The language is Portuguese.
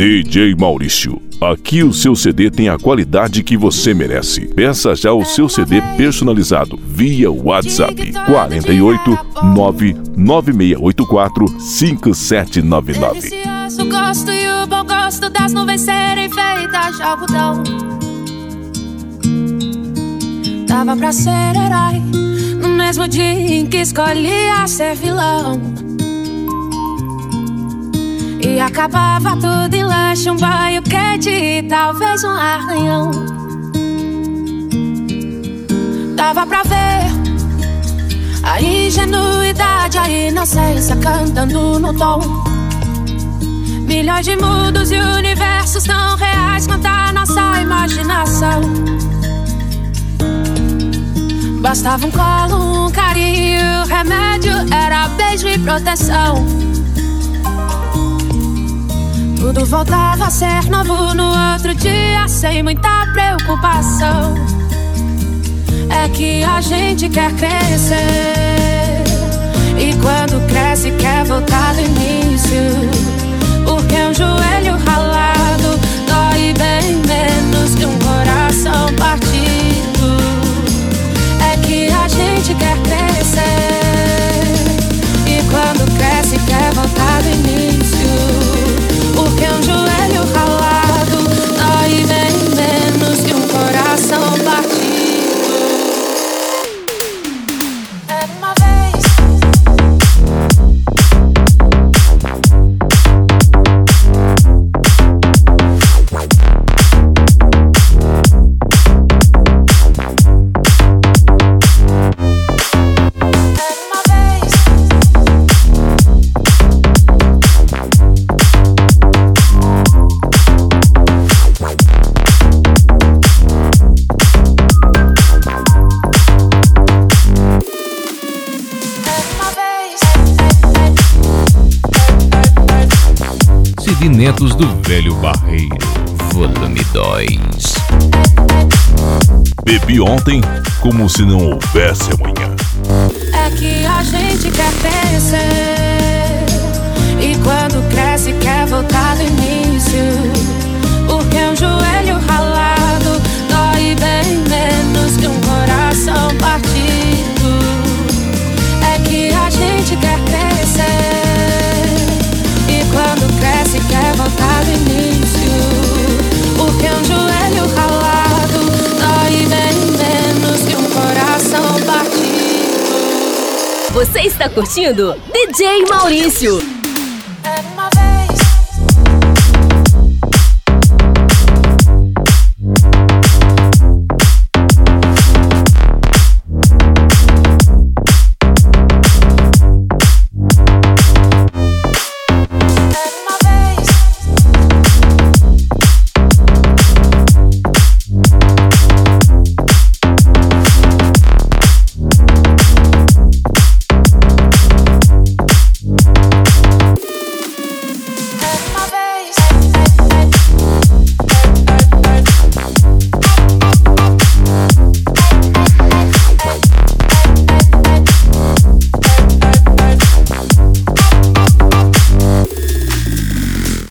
DJ Maurício. Aqui o seu CD tem a qualidade que você merece. Peça já o seu CD personalizado via WhatsApp 48 99684 5799. O gosto e o bom gosto das nuvens serem feitas de algodão. Dava pra ser herói no mesmo dia em que escolhia ser vilão. E acabava tudo em lanche, um banho quente e talvez um arranhão. Dava pra ver a ingenuidade, a inocência cantando no tom. Milhões de mundos e universos tão reais quanto a nossa imaginação. Bastava um colo, um carinho, o remédio era beijo e proteção. Tudo voltava a ser novo no outro dia, sem muita preocupação. É que a gente quer crescer, e quando cresce quer voltar do início. Porque um joelho ralado dói bem menos que um coração partido. É que a gente quer crescer, e quando cresce quer voltar do início. Porque um joelho ralado dói bem menos que um coração partido. Era uma vez. Netos do Velho Barreiro, volume 2. Bebi ontem como se não houvesse amanhã. É que a gente quer crescer, e quando cresce quer voltar do início. Porque um joelho ralado dói bem menos que um coração partido. É que a gente quer crescer, e quando cresce quer voltar do início. Porque um joelho ralado dói bem menos que um coração partido. Você está curtindo DJ Maurício.